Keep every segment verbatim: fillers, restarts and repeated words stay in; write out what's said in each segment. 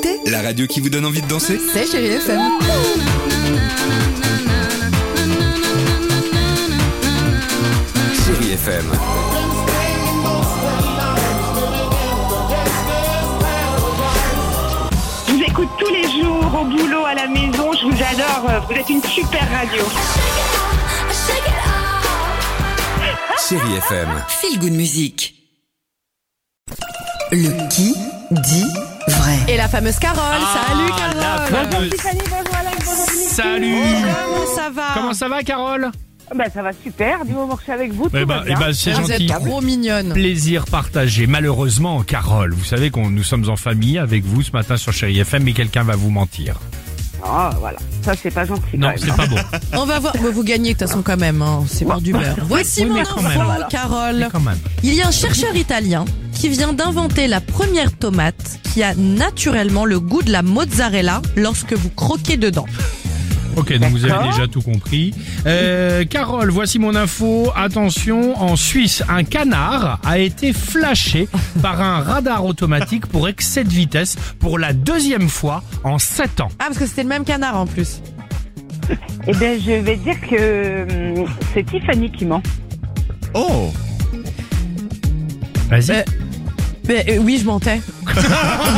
écoutez La radio qui vous donne envie de danser? C'est Chérie F M. Chérie F M. Je vous écoute tous les jours, au boulot, à la maison, je vous adore, vous êtes une super radio. Chérie F M. Feel Good Music. Le qui dit vrai. Et la fameuse Carole. Ah, Salut la Carole. fameuse- Tiffany, bonjour Alex, bonjour Dimitri. Salut. Comment ça va? Comment ça va, Carole? Ben, ça va super, du moment que je suis avec vous, tout Eh va ben, bien. eh ben, c'est Vous gentil. êtes trop mignonne. Plaisir partagé. Malheureusement, Carole, vous savez qu'on nous sommes en famille avec vous ce matin sur Chérie F M, mais quelqu'un va vous mentir. Ah, voilà, ça c'est pas gentil Non, quand même. c'est pas bon. On va voir. Bah, vous gagnez de toute façon quand même. Hein. C'est pour du beurre. Voici oui, mon mais quand info, même. Carole. Mais quand même. Il y a un chercheur italien qui vient d'inventer la première tomate qui a naturellement le goût de la mozzarella lorsque vous croquez dedans. Ok, donc vous avez D'accord. déjà tout compris. Euh, Carole, voici mon info. Attention, en Suisse, un canard a été flashé par un radar automatique pour excès de vitesse pour la deuxième fois en sept ans. Ah, parce que c'était le même canard en plus. Eh bien, je vais dire que hum, c'est Tiffany qui ment. Oh! Vas-y. Euh, Mais, euh, oui, je mentais. Je savais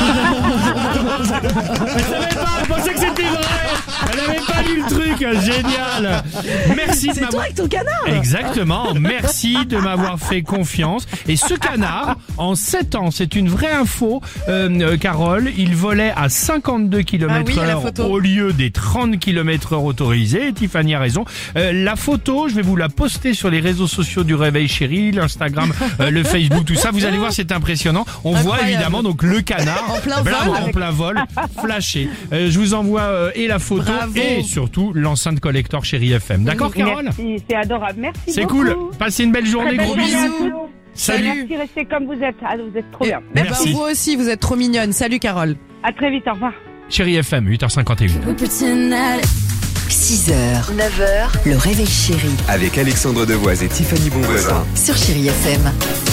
pas, je pensais que c'était vrai. Elle avait pas lu le truc, génial. Merci de C'est toi m'avoir... avec ton canard. Exactement, merci de m'avoir fait confiance. Et ce canard, en sept ans, c'est une vraie info, euh, euh, Carole, il volait à cinquante-deux kilomètres Ah oui, la heure photo. au lieu des trente kilomètres heure autorisés. Et Tiffany a raison. Euh, la photo, je vais vous la poster sur les réseaux sociaux du Réveil Chéri, l'Instagram, euh, le Facebook, tout ça. Vous allez voir, c'est impressionnant. On voit Incroyable. évidemment donc le canard En plein bravo, vol. en plein vol, flashé. Euh, je vous envoie euh, et la photo Bravo. et surtout l'enceinte collector Chérie F M. D'accord, Carole? Merci, c'est adorable, merci C'est beaucoup. cool. Passez une belle journée, Très gros belle journée à bisous. tous. Salut. Merci, restez comme vous êtes, ah, vous êtes trop Et, bien. eh ben, Merci. vous aussi, vous êtes trop mignonne. Salut Carole. À très vite, au revoir. Chérie F M, huit heures cinquante et une. six heures, neuf heures, le réveil chéri Avec Alexandre Devoise et Tiffany Bonvoisin. sur Chérie F M.